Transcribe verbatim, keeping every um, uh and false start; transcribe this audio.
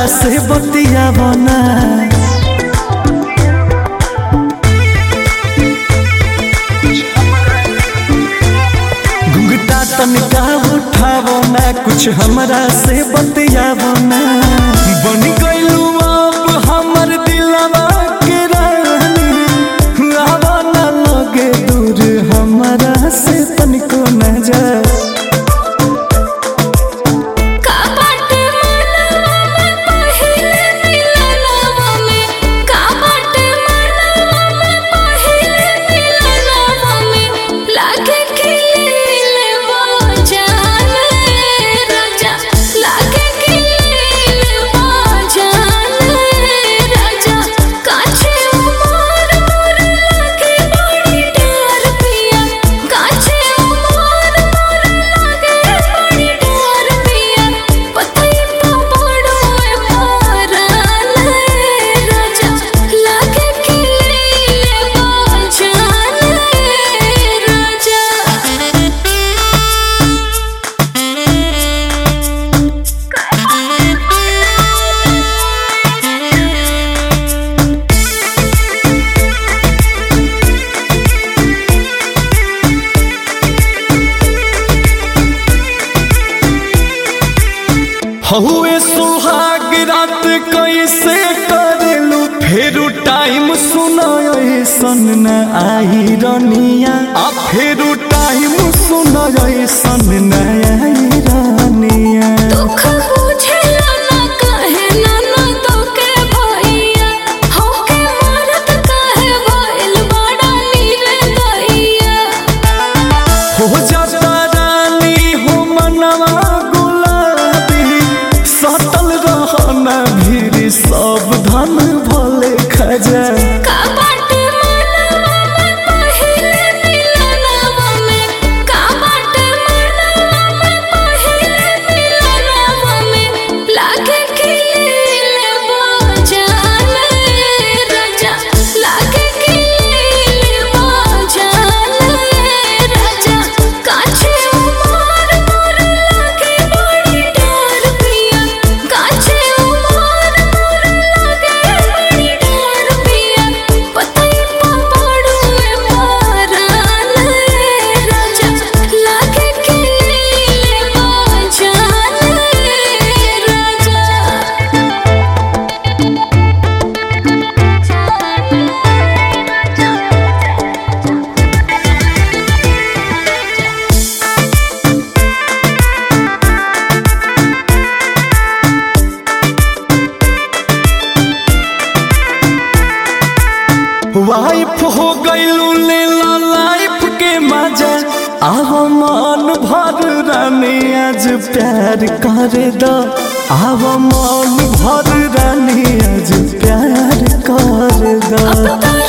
से बतियावो ना। घुंघटा तनिका उठावो ना, कुछ हमरा से बतियावो ना। बन गइलू अब हमर दिलवा के रानी, आवा ना लगे दूर हमरा से तनिको न जा। हुए सुहाग रात कैसे करेलू, फेरू टाइम सुनो ऐसन न आई रनिया। आ फेरू टाइम सुनो ऐसन न आई रनिया। दुख बुझेला ना कहे ना ना तोके भैया, होके मरत कहे भइल बड़ा निर्दयिया। हो जाता रानी हो मनवा सटल रहना भीड़ सब धन भले खजा। वाइफ हो गइलू ले ला लाइफ के मजा। आहो मन भर रानी आज प्यार कर दो। आहो मन भर रानी आज प्यार कर दो।